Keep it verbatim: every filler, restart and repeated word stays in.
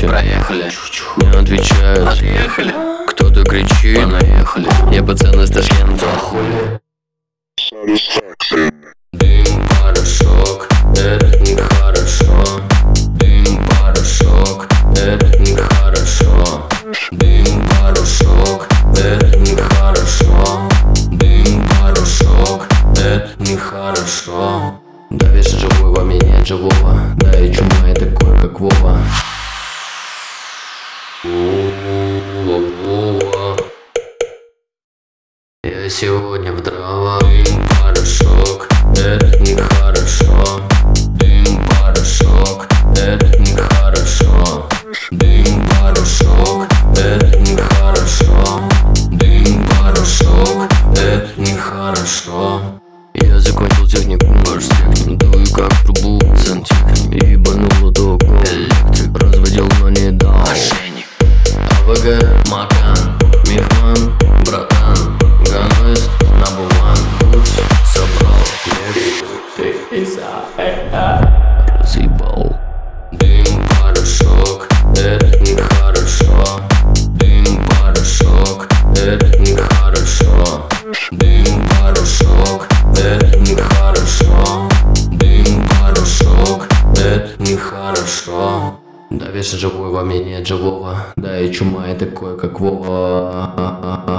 проехали, не отвечают, отъехали. Кто-то кричит, понаехали. Я пацан из Ташкента, хули. Дым, порошок, это нехорошо. Дым, порошок, это нехорошо. Дым, порошок, это нехорошо. Дым, порошок, это нехорошо. Да весь живой, во мне нет живого. Да и чума я такой, как Вова. Я сегодня в дрова. Дым, порошок, это нехорошо. Дым, порошок, это нехорошо. Дым, порошок, это нехорошо. Дым, порошок, это нехорошо. Я закончил технику, марс-техник. Дую как трубу, сантехник. Ебануло ток, электрик. Разводил, но не дал. Мошенник. АВГ, Макан, Мехман, братан. Ганвест, Набуван. Путь собрал, лекцию. Ты из-за это разъебал. Дым, порошок, это нехорошо. Дым, порошок, это нехорошо. Дым, порошок, это нехорошо. Дым, порошок, это нехорошо. Да весь живой, во мне нет живого. Да и чума я такой, как Вова.